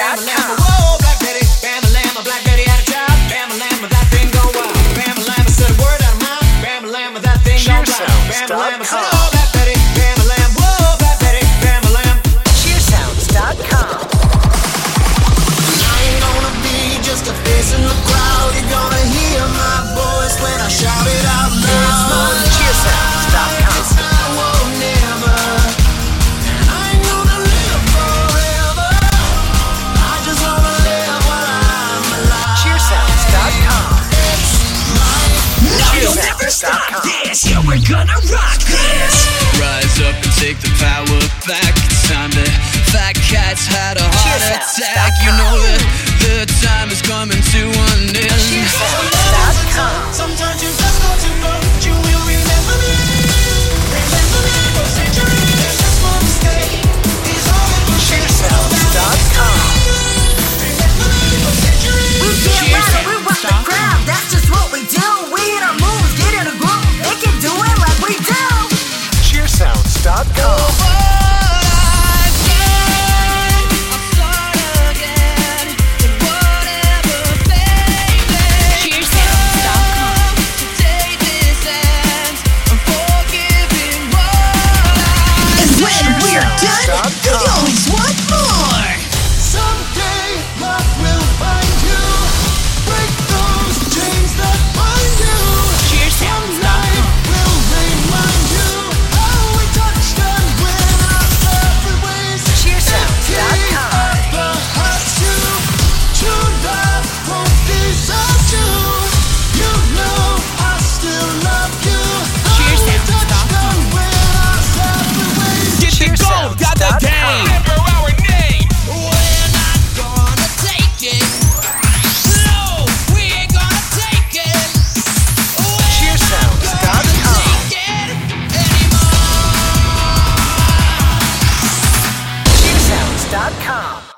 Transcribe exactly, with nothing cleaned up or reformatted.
dot com. Whoa, Black Betty, Bam-a-lamma, Black Betty had a job. Bam-a-lamma, that thing go wild. Bam-a-lamma said a word out of mouth. Bam-a-lamma, that thing go wild. Bam-a-lamma said, oh, Black Betty, Bam-a-lamma, whoa, Black Betty, Bam-a-lamma. cheer sounds dot com. I ain't gonna be just a face in the crowd. You're gonna hear my voice when I shout it out loud. cheer sounds dot com. It's now or never. And I ain't gonna live forever. I just wanna live while I'm alive. cheer sounds dot com. No, cheer you'll never sounds dot stop com. this. Yeah, we're gonna rock this. Rise up and take the power back. It's time that fat cats had a heart Cheer sounds attack. dot You com. know that the time is coming to an end. cheer sounds dot com. Sometimes you just got to go.